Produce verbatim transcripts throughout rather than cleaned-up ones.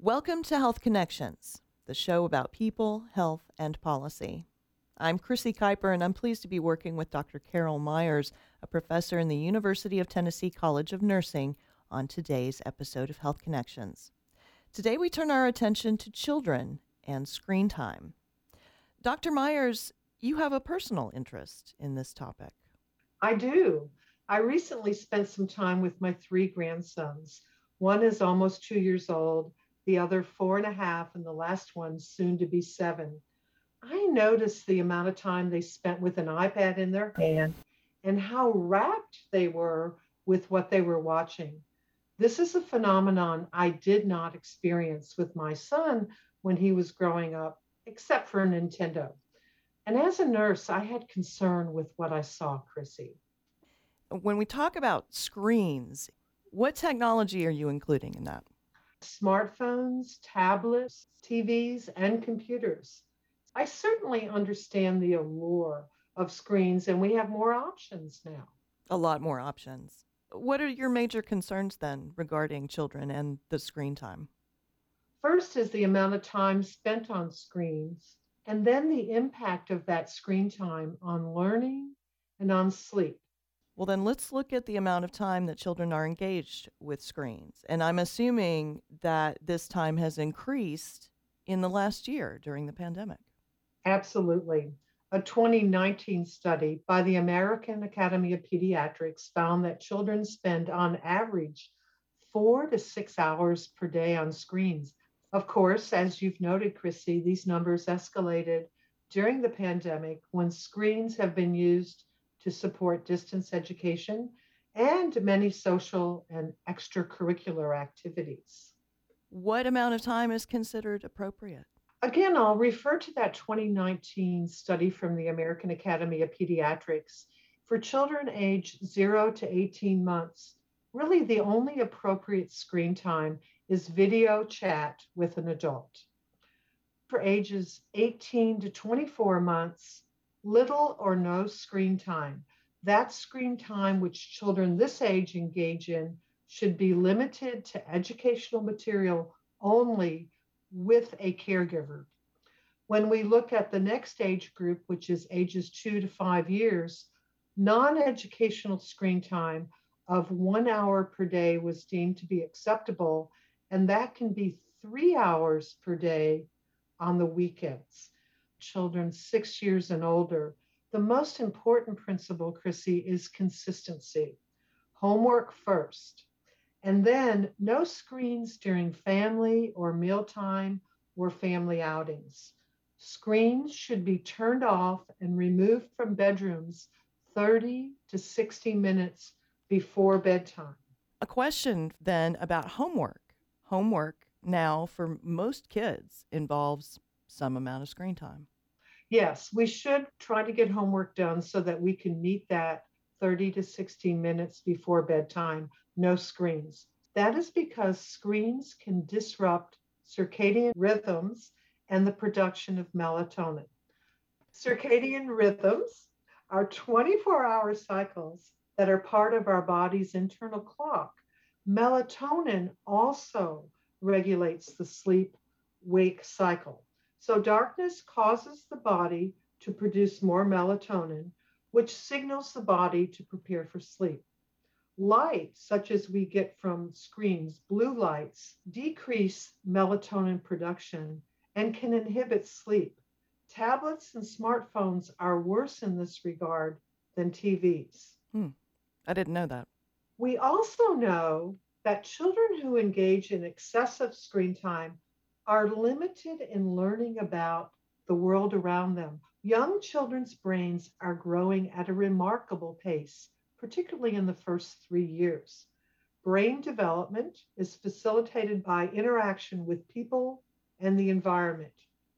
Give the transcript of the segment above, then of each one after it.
Welcome to Health Connections, the show about people, health, and policy. I'm Chrissy Kuiper, and I'm pleased to be working with Doctor Carol Myers, a professor in the University of Tennessee College of Nursing, on today's episode of Health Connections. Today we turn our attention to children and screen time. Doctor Myers, you have a personal interest in this topic. I do. I recently spent some time with my three grandsons. One is almost two years old, the other four and a half, and the last one soon to be seven. I noticed the amount of time they spent with an iPad in their hand and how rapt they were with what they were watching. This is a phenomenon I did not experience with my son when he was growing up, except for Nintendo. And as a nurse, I had concern with what I saw, Chrissy. When we talk about screens, what technology are you including in that? Smartphones, tablets, T Vs, and computers. I certainly understand the allure of screens, and we have more options now. A lot more options. What are your major concerns then regarding children and the screen time? First is the amount of time spent on screens, and then the impact of that screen time on learning and on sleep. Well, then let's look at the amount of time that children are engaged with screens. And I'm assuming that this time has increased in the last year during the pandemic. Absolutely. A twenty nineteen study by the American Academy of Pediatrics found that children spend on average four to six hours per day on screens. Of course, as you've noted, Chrissy, these numbers escalated during the pandemic when screens have been used to support distance education and many social and extracurricular activities. What amount of time is considered appropriate? Again, I'll refer to that twenty nineteen study from the American Academy of Pediatrics. For children aged zero to eighteen months, really the only appropriate screen time is video chat with an adult. For ages eighteen to twenty-four months, little or no screen time. That screen time which children this age engage in should be limited to educational material only with a caregiver. When we look at the next age group, which is ages two to five years, non-educational screen time of one hour per day was deemed to be acceptable, and that can be three hours per day on the weekends. Children six years and older, the most important principle, Chrissy, is consistency. Homework first. And then no screens during family or mealtime or family outings. Screens should be turned off and removed from bedrooms thirty to sixty minutes before bedtime. A question then about homework. Homework now for most kids involves some amount of screen time. Yes, we should try to get homework done so that we can meet that thirty to sixty minutes before bedtime, no screens. That is because screens can disrupt circadian rhythms and the production of melatonin. Circadian rhythms are twenty-four hour cycles that are part of our body's internal clock. Melatonin also regulates the sleep wake cycle. So darkness causes the body to produce more melatonin, which signals the body to prepare for sleep. Light, such as we get from screens, blue lights, decrease melatonin production and can inhibit sleep. Tablets and smartphones are worse in this regard than T Vs. Hmm. I didn't know that. We also know that children who engage in excessive screen time are limited in learning about the world around them. Young children's brains are growing at a remarkable pace, particularly in the first three years. Brain development is facilitated by interaction with people and the environment.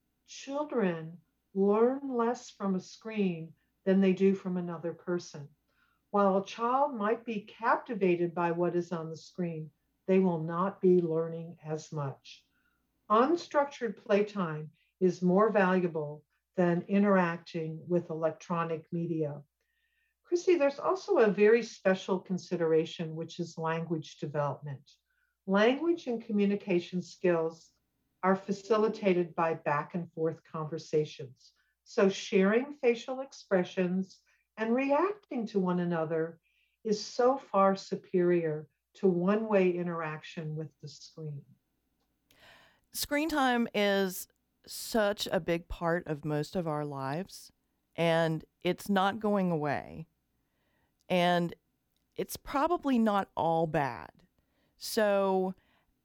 Children learn less from a screen than they do from another person. While a child might be captivated by what is on the screen, they will not be learning as much. Unstructured playtime is more valuable than interacting with electronic media. Chrissy, there's also a very special consideration, which is language development. Language and communication skills are facilitated by back and forth conversations. So, sharing facial expressions and reacting to one another is so far superior to one way interaction with the screen. Screen time is such a big part of most of our lives, and it's not going away. And it's probably not all bad. So,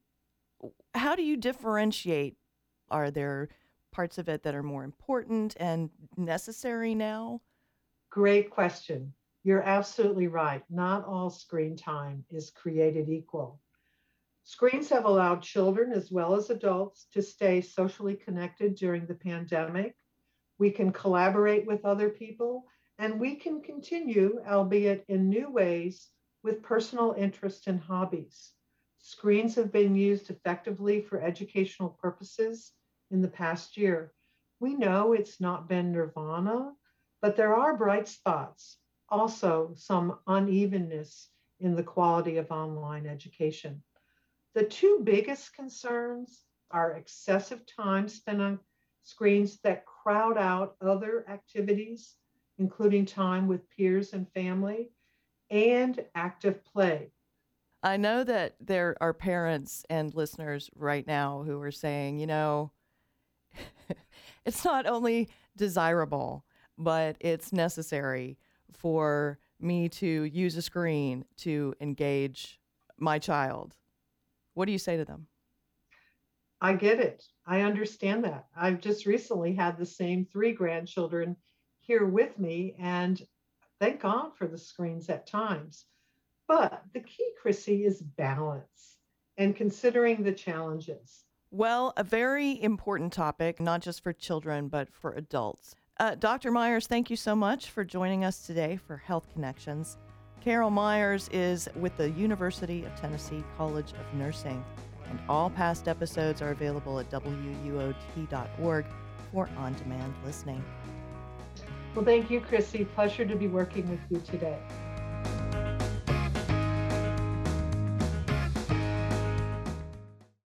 how do you differentiate? Are there parts of it that are more important and necessary now? Great question. You're absolutely right. Not all screen time is created equal. Screens have allowed children as well as adults to stay socially connected during the pandemic. We can collaborate with other people, and we can continue, albeit in new ways, with personal interests and hobbies. Screens have been used effectively for educational purposes in the past year. We know it's not been nirvana, but there are bright spots, also some unevenness in the quality of online education. The two biggest concerns are excessive time spent on screens that crowd out other activities, including time with peers and family, and active play. I know that there are parents and listeners right now who are saying, you know, it's not only desirable, but it's necessary for me to use a screen to engage my child. What do you say to them? I get it. I understand that. I've just recently had the same three grandchildren here with me, and thank God for the screens at times. But the key, Chrissy, is balance and considering the challenges. Well, a very important topic, not just for children, but for adults. Uh, Doctor Myers, thank you so much for joining us today for Health Connections. Carol Myers is with the University of Tennessee College of Nursing, and all past episodes are available at W U O T dot org for on-demand listening. Well, thank you, Chrissy. Pleasure to be working with you today.